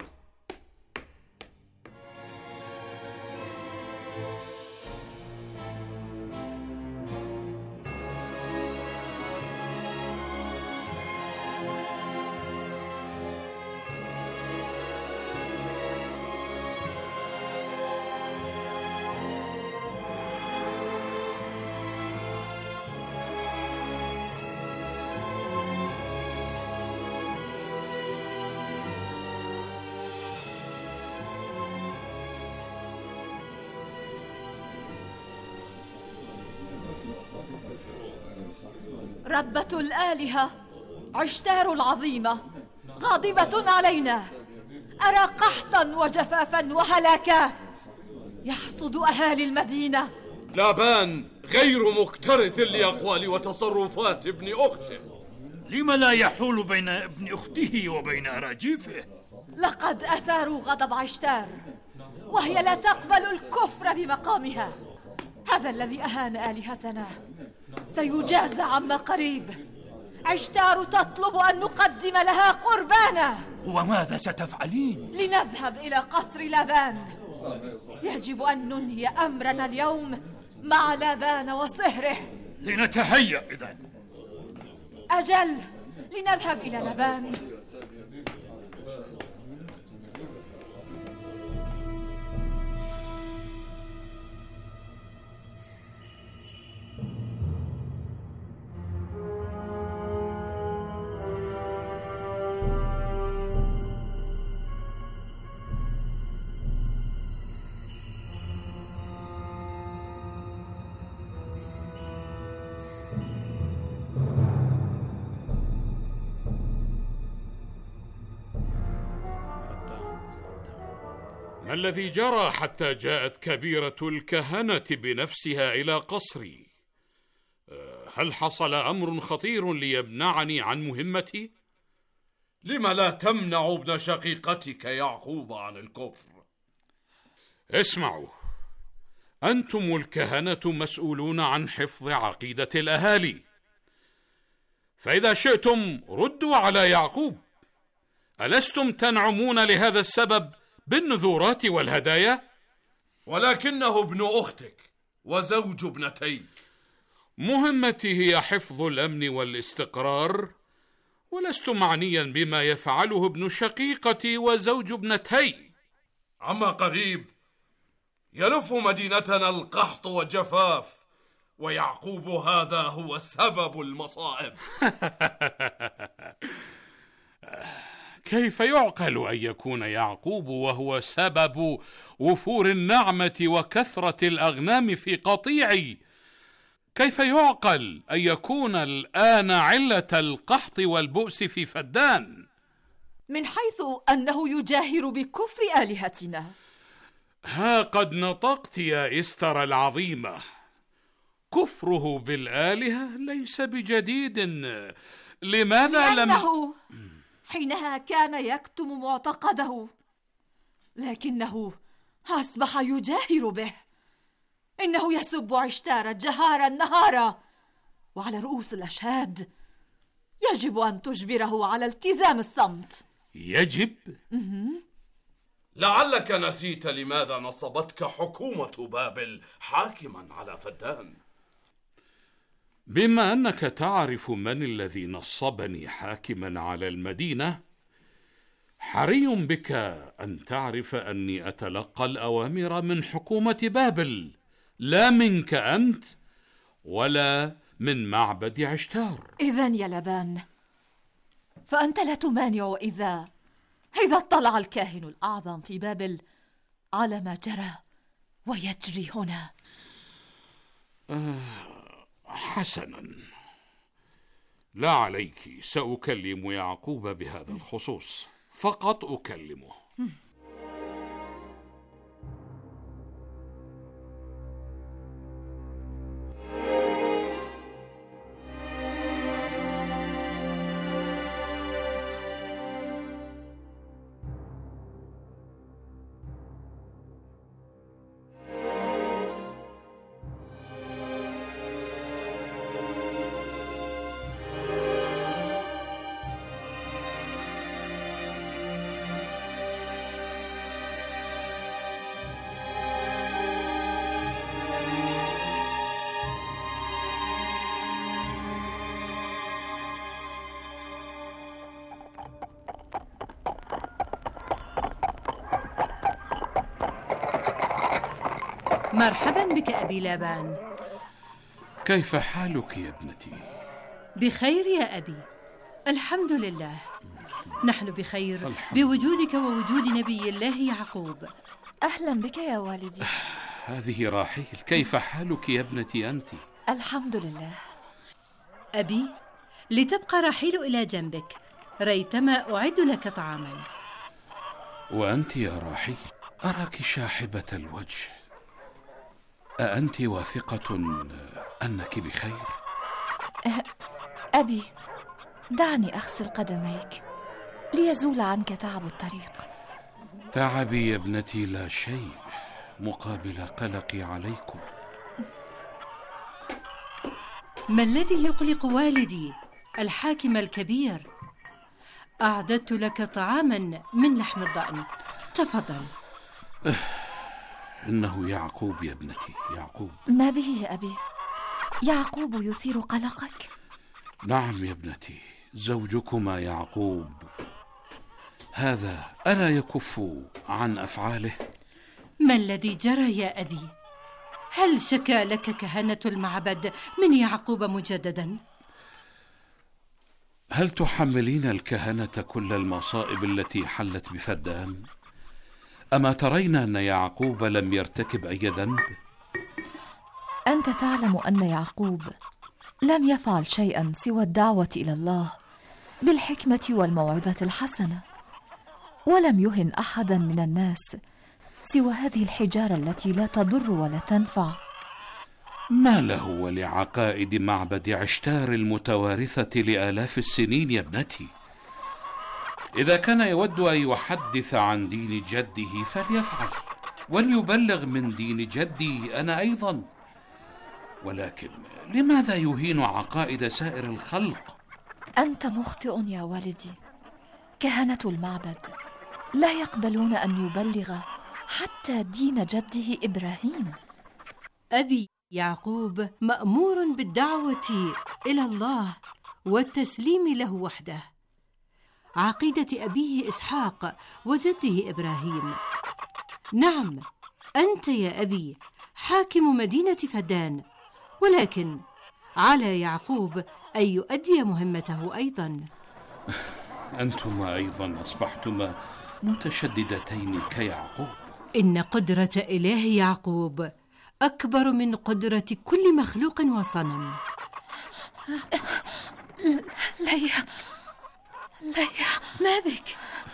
ربة الآلهة عشتار العظيمة غاضبة علينا. أرى قحطا وجفافا وهلاكا يحصد أهالي المدينة. لابان غير مكترث لأقوال وتصرفات ابن أخته. لم لا يحول بين ابن أخته وبين أراجيفه؟ لقد أثاروا غضب عشتار، وهي لا تقبل الكفر بمقامها. هذا الذي أهان آلهتنا سيجازى عما قريب. عشتار تطلب أن نقدم لها قربانا. وماذا ستفعلين؟ لنذهب إلى قصر لابان. يجب أن ننهي أمرنا اليوم مع لابان وصهره. لنتهيأ إذن. أجل، لنذهب إلى لابان. ما الذي جرى حتى جاءت كبيرة الكهنة بنفسها إلى قصري؟ هل حصل أمر خطير ليمنعني عن مهمتي؟ لم لا تمنع ابن شقيقتك يعقوب عن الكفر؟ اسمعوا، أنتم الكهنة مسؤولون عن حفظ عقيدة الأهالي، فإذا شئتم ردوا على يعقوب. ألستم تنعمون لهذا السبب بالنذورات والهدايا؟ ولكنه ابن أختك وزوج ابنتيك. مهمتي هي حفظ الأمن والاستقرار، ولست معنيا بما يفعله ابن شقيقتي وزوج ابنتي. عما قريب يلف مدينتنا القحط والجفاف، ويعقوب هذا هو سبب المصائب. كيف يعقل أن يكون يعقوب وهو سبب وفور النعمة وكثرة الأغنام في قطيعي؟ كيف يعقل أن يكون الآن علة القحط والبؤس في فدان؟ من حيث أنه يجاهر بكفر آلهتنا. ها قد نطقت يا إستر العظيمة. كفره بالآلهة ليس بجديد. لماذا لأنه حينها كان يكتم معتقده، لكنه أصبح يجاهر به. إنه يسب عشتار جهارا نهارا، وعلى رؤوس الأشهاد يجب أن تجبره على التزام الصمت. يجب؟ لعلك نسيت لماذا نصبتك حكومة بابل حاكما على فدان. بما أنك تعرف من الذي نصبني حاكما على المدينة، حري بك أن تعرف أني أتلقى الأوامر من حكومة بابل، لا منك أنت ولا من معبد عشتار. إذن يا لبان، فأنت لا تمانع إذا اطلع الكاهن الأعظم في بابل على ما جرى ويجري هنا. حسنا، لا عليك، سأكلم يعقوب بهذا الخصوص، فقط أكلمه. مرحبا بك أبي لابان. كيف حالك يا ابنتي؟ بخير يا أبي، الحمد لله. نحن بخير بوجودك ووجود نبي الله يعقوب. أهلا بك يا والدي. هذه راحيل، كيف حالك يا ابنتي أنت؟ الحمد لله. أبي، لتبقى راحيل إلى جنبك، ريتما أعد لك طعاما. وأنت يا راحيل أراك شاحبة الوجه، أأنت واثقة أنك بخير؟ أبي، دعني أغسل قدميك ليزول عنك تعب الطريق. تعبي يا ابنتي لا شيء مقابل قلقي عليكم. ما الذي يقلق والدي الحاكم الكبير؟ أعددت لك طعاما من لحم الضأن، تفضل. إنه يعقوب يا ابنتي، يعقوب. ما به يا أبي؟ يعقوب يثير قلقك؟ نعم يا ابنتي، زوجكما يعقوب هذا ألا يكف عن أفعاله؟ ما الذي جرى يا أبي؟ هل شكى لك كهنة المعبد من يعقوب مجددا؟ هل تحملين الكهنة كل المصائب التي حلت بفدان؟ أما ترين أن يعقوب لم يرتكب أي ذنب؟ أنت تعلم أن يعقوب لم يفعل شيئا سوى الدعوة إلى الله بالحكمة والموعظة الحسنة، ولم يهن أحدا من الناس سوى هذه الحجارة التي لا تضر ولا تنفع. ما له ولعقائد معبد عشتار المتوارثة لآلاف السنين يا ابنتي؟ إذا كان يود أن يحدث عن دين جده فليفعل، وليبلغ من دين جدي أنا أيضا، ولكن لماذا يهين عقائد سائر الخلق؟ أنت مخطئ يا والدي. كهنة المعبد لا يقبلون أن يبلغ حتى دين جده إبراهيم. أبي، يعقوب مأمور بالدعوة إلى الله والتسليم له وحده، عقيدة أبيه إسحاق وجده إبراهيم. نعم، أنت يا أبي حاكم مدينة فدان، ولكن على يعقوب أن يؤدي مهمته أيضا. أنتما أيضا أصبحتما متشددتين كيعقوب. إن قدرة إله يعقوب أكبر من قدرة كل مخلوق وصنم. ليا، ما بك؟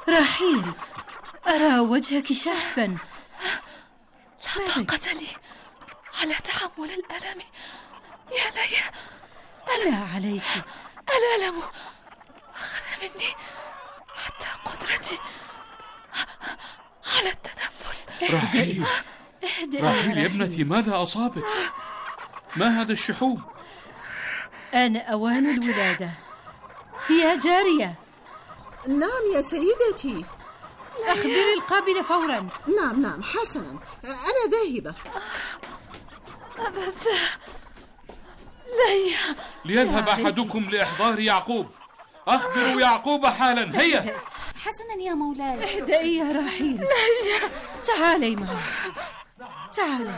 راحيل، أرى وجهك شابا. لا طاقة لي على تحمل الألم. يا لي. لا عليك. الألم أخذ مني حتى قدرتي على التنفس. راحيل، راحيل يا ابنتي، ماذا أصابك؟ ما هذا الشحوب؟ آن أوان الولادة. يا جارية. نعم يا سيدتي. أخبري القابلة فورا. نعم حسنا، أنا ذاهبة. أبدا لي. ليذهب أحدكم لإحضار يعقوب. أخبروا يعقوب حالا. هيا. حسنا يا مولاي. اهدئي يا راحيل. تعالي معي، تعالي.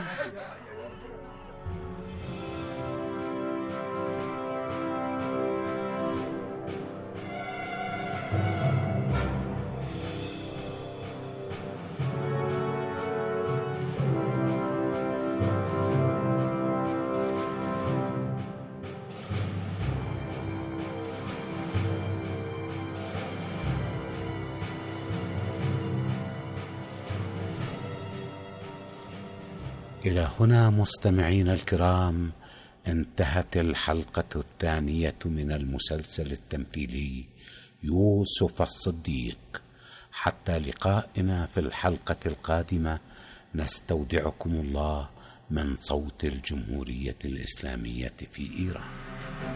إلى هنا مستمعين الكرام انتهت الحلقة الثانية من المسلسل التمثيلي يوسف الصديق. حتى لقائنا في الحلقة القادمة نستودعكم الله من صوت الجمهورية الإسلامية في إيران.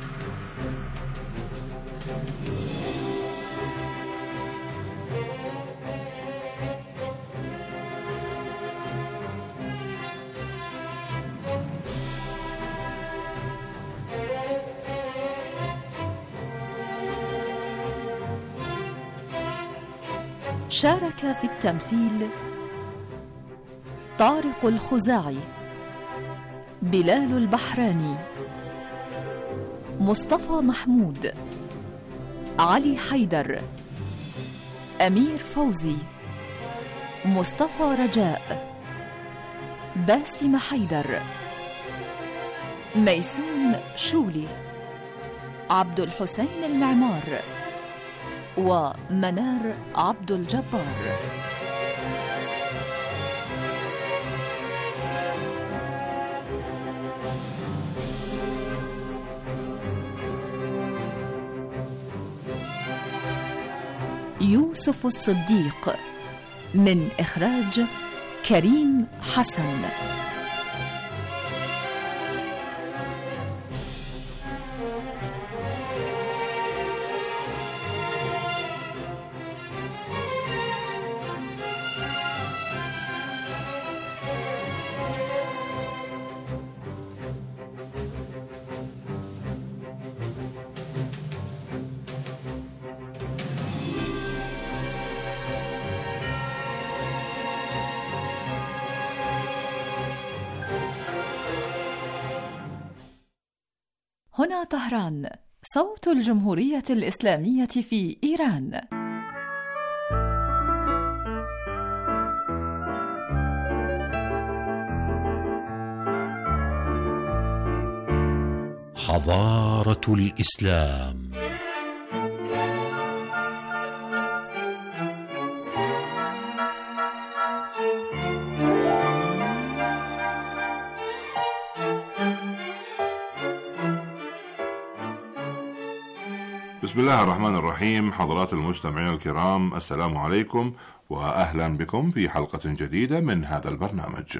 شارك في التمثيل طارق الخزاعي، بلال البحراني، مصطفى محمود، علي حيدر، أمير فوزي، مصطفى رجاء، باسم حيدر، ميسون شولي، عبد الحسين المعمار، ومنار عبد الجبار. يوسف الصديق من إخراج كريم حسن. هنا طهران، صوت الجمهورية الإسلامية في إيران. حضارة الإسلام. بسم الله الرحمن الرحيم. حضرات المستمعين الكرام، السلام عليكم وأهلا بكم في حلقة جديدة من هذا البرنامج.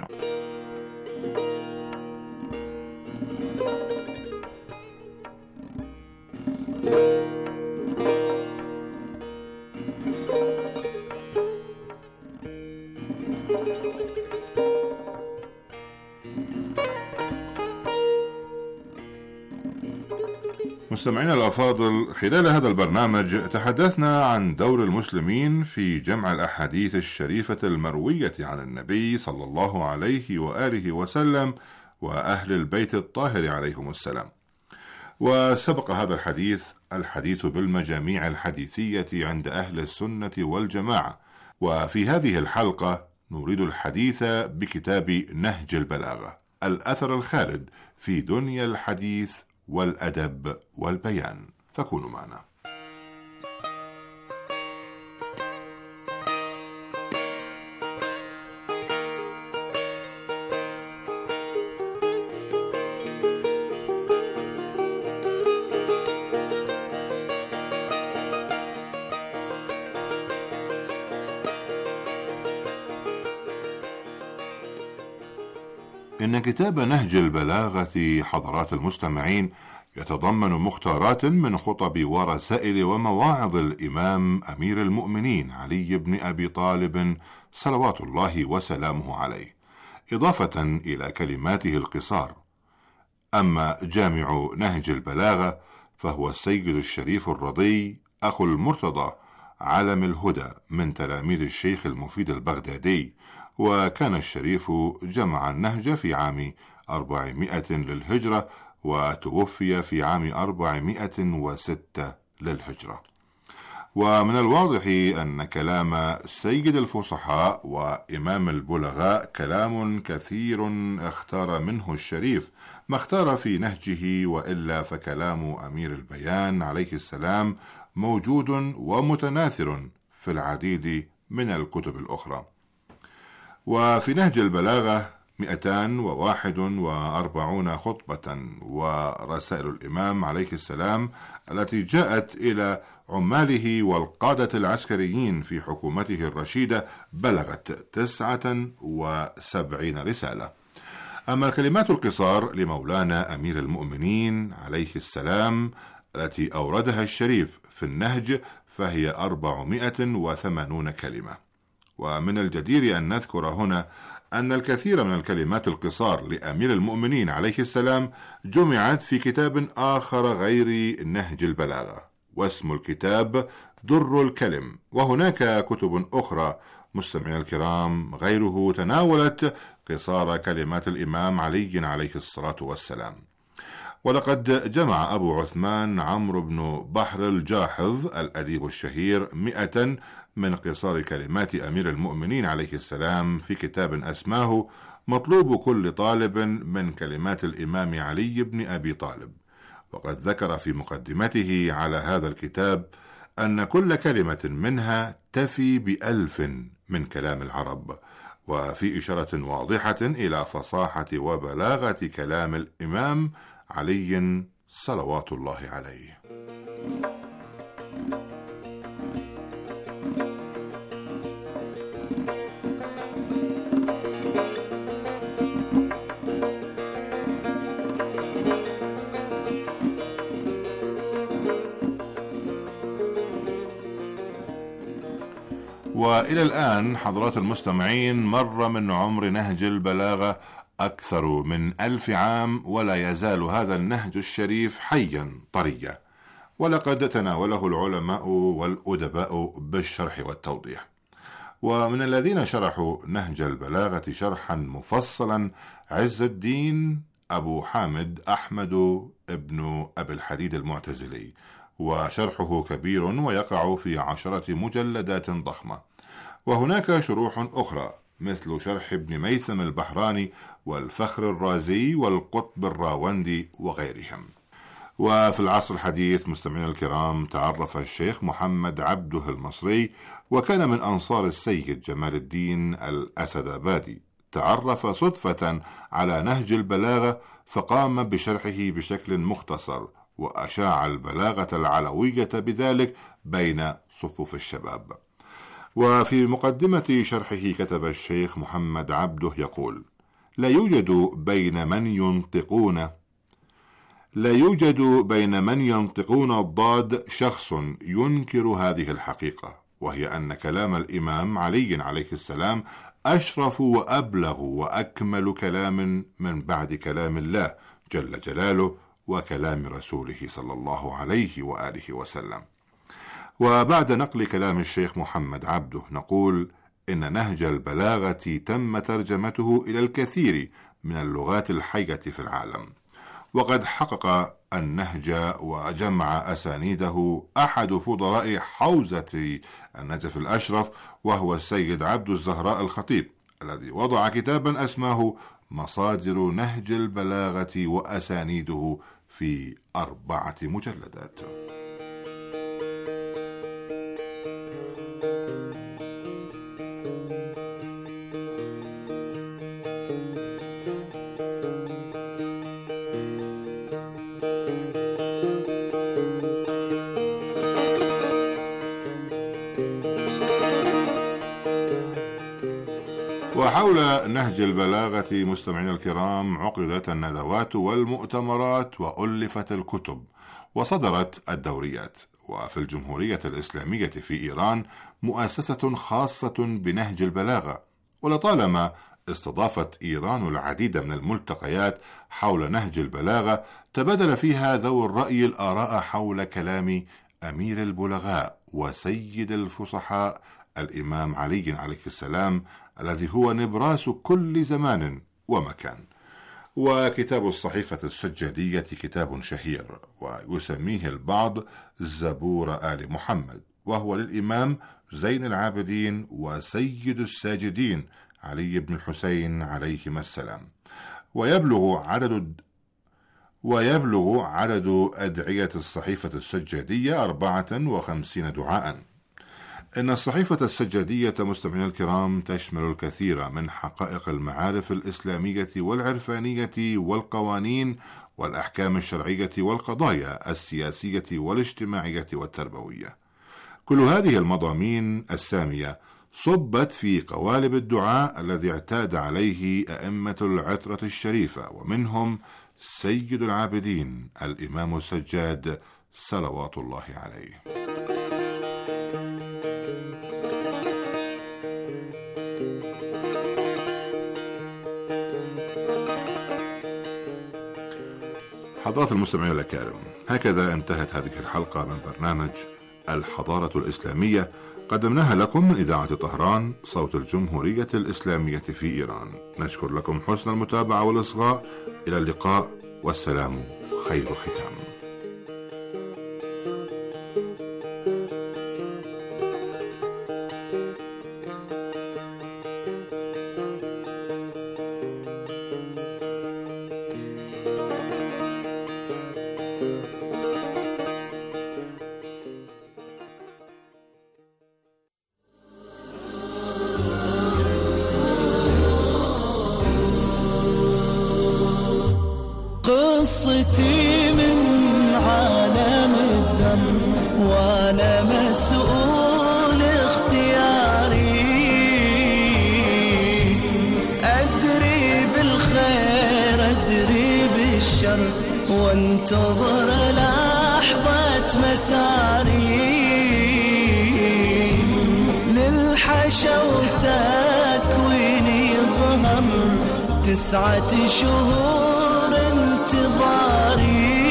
مستمعينا الأفاضل، خلال هذا البرنامج تحدثنا عن دور المسلمين في جمع الأحاديث الشريفة المروية عن النبي صلى الله عليه وآله وسلم وأهل البيت الطاهر عليهم السلام. وسبق هذا الحديث بالمجاميع الحديثية عند أهل السنة والجماعة، وفي هذه الحلقة نريد الحديث بكتاب نهج البلاغة، الأثر الخالد في دنيا الحديث والأدب والبيان، فكونوا معنا. إن كتاب نهج البلاغة حضرات المستمعين يتضمن مختارات من خطب ورسائل ومواعظ الإمام أمير المؤمنين علي بن أبي طالب صلوات الله وسلامه عليه، إضافة إلى كلماته القصار. أما جامع نهج البلاغة فهو السيد الشريف الرضي أخو المرتضى علم الهدى من تلاميذ الشيخ المفيد البغدادي، وكان الشريف جمع النهج في عام 400 للهجرة، وتوفي في عام 406 للهجرة. ومن الواضح أن كلام سيد الفصحاء وإمام البلغاء كلام كثير اختار منه الشريف ما اختار في نهجه، وإلا فكلام أمير البيان عليه السلام موجود ومتناثر في العديد من الكتب الأخرى. وفي نهج البلاغة 241 خطبة ورسائل الإمام عليه السلام التي جاءت إلى عماله والقادة العسكريين في حكومته الرشيدة بلغت 79 رسالة. أما الكلمات القصار لمولانا أمير المؤمنين عليه السلام التي أوردها الشريف في النهج فهي 480 كلمة. ومن الجدير أن نذكر هنا أن الكثير من الكلمات القصار لأمير المؤمنين عليه السلام جمعت في كتاب آخر غير نهج البلاغة، واسم الكتاب در الكلم. وهناك كتب أخرى مستمعين الكرام غيره تناولت قصار كلمات الإمام علي عليه الصلاة والسلام. ولقد جمع أبو عثمان عمرو بن بحر الجاحظ الأديب الشهير 100 من قصار كلمات أمير المؤمنين عليه السلام في كتاب أسماه مطلوب كل طالب من كلمات الإمام علي بن أبي طالب. وقد ذكر في مقدمته على هذا الكتاب أن كل كلمة منها تفي ب1000 من كلام العرب، وفي إشارة واضحة إلى فصاحة وبلاغة كلام الإمام علي صلوات الله عليه. وإلى الآن حضرات المستمعين مر من عمر نهج البلاغة أكثر من 1000 عام، ولا يزال هذا النهج الشريف حيا طريا، ولقد تناوله العلماء والأدباء بالشرح والتوضيح. ومن الذين شرحوا نهج البلاغة شرحا مفصلا عز الدين أبو حامد أحمد ابن أبي الحديد المعتزلي، وشرحه كبير ويقع في 10 مجلدات ضخمة. وهناك شروح أخرى مثل شرح ابن ميثم البحراني والفخر الرازي والقطب الراوندي وغيرهم. وفي العصر الحديث مستمعين الكرام تعرف الشيخ محمد عبده المصري، وكان من أنصار السيد جمال الدين الأسدابادي، تعرف صدفة على نهج البلاغة فقام بشرحه بشكل مختصر، وأشاع البلاغة العلوية بذلك بين صفوف الشباب. وفي مقدمة شرحه كتب الشيخ محمد عبده يقول: لا يوجد بين من ينطقون الضاد شخص ينكر هذه الحقيقة، وهي أن كلام الإمام علي عليه السلام أشرف وأبلغ وأكمل كلام من بعد كلام الله جل جلاله وكلام رسوله صلى الله عليه وآله وسلم. وبعد نقل كلام الشيخ محمد عبده نقول إن نهج البلاغة تم ترجمته إلى الكثير من اللغات الحية في العالم، وقد حقق النهج وجمع أسانيده أحد فضلاء حوزة النجف الأشرف، وهو السيد عبد الزهراء الخطيب، الذي وضع كتابا أسماه مصادر نهج البلاغة وأسانيده في 4 مجلدات. وحول نهج البلاغة مستمعينا الكرام عقدت الندوات والمؤتمرات وألفت الكتب وصدرت الدوريات. وفي الجمهورية الإسلامية في إيران مؤسسة خاصة بنهج البلاغة، ولطالما استضافت إيران العديد من الملتقيات حول نهج البلاغة تبادل فيها ذوي الرأي الآراء حول كلام أمير البلغاء وسيد الفصحاء الإمام علي عليه السلام، الذي هو نبراس كل زمان ومكان. وكتاب الصحيفة السجادية كتاب شهير، ويسميه البعض زبور آل محمد، وهو للإمام زين العابدين وسيد الساجدين علي بن الحسين عليهما السلام. ويبلغ عدد أدعية الصحيفة السجادية 54 دعاء. إن الصحيفة السجادية مستمعينا الكرام تشمل الكثير من حقائق المعارف الإسلامية والعرفانية والقوانين والأحكام الشرعية والقضايا السياسية والاجتماعية والتربوية. كل هذه المضامين السامية صبت في قوالب الدعاء الذي اعتاد عليه أئمة العترة الشريفة، ومنهم سيد العابدين الإمام السجاد صلوات الله عليه. حضرات المستمعين الأكارم، هكذا انتهت هذه الحلقة من برنامج الحضارة الإسلامية، قدمناها لكم من إذاعة طهران صوت الجمهورية الإسلامية في إيران. نشكر لكم حسن المتابعة والإصغاء. إلى اللقاء والسلام خير ختام. قصتي من عالم الذنب وانا مسؤول اختياري، ادري بالخير ادري بالشر وانتظر لحظة مساري. للحشا وتكويني ظهر 9 شهور انتظاري،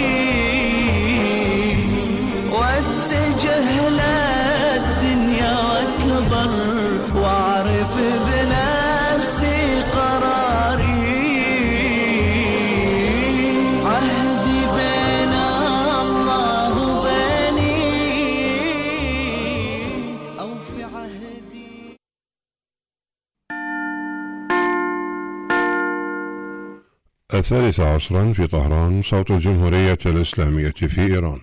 واتجه للدنيا واكبر واعرف بنفسي قراري. عهدي بين الله وبيني او في عهدي. الثالثة عصرا في طهران صوت الجمهورية الإسلامية في إيران.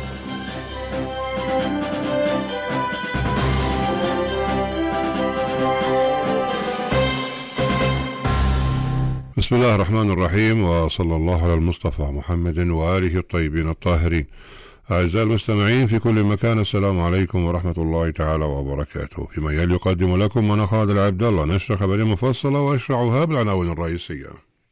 بسم الله الرحمن الرحيم، وصلى الله على المصطفى محمد وآله الطيبين الطاهرين. أعزائي المستمعين في كل مكان، السلام عليكم ورحمة الله تعالى وبركاته. فيما يلي يقدم لكم أنا خالد عبد الله نشر خبرية مفصلة وأشرعها بالعناوين الرئيسية.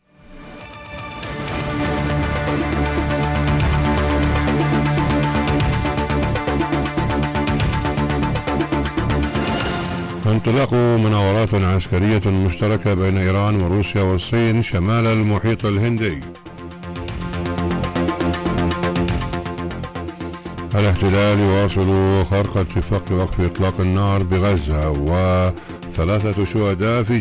انطلاق مناورات عسكرية مشتركة بين إيران وروسيا والصين شمال المحيط الهندي. الاحتلال يواصل خرق اتفاق وقف إطلاق النار بغزة، و3 شهداء في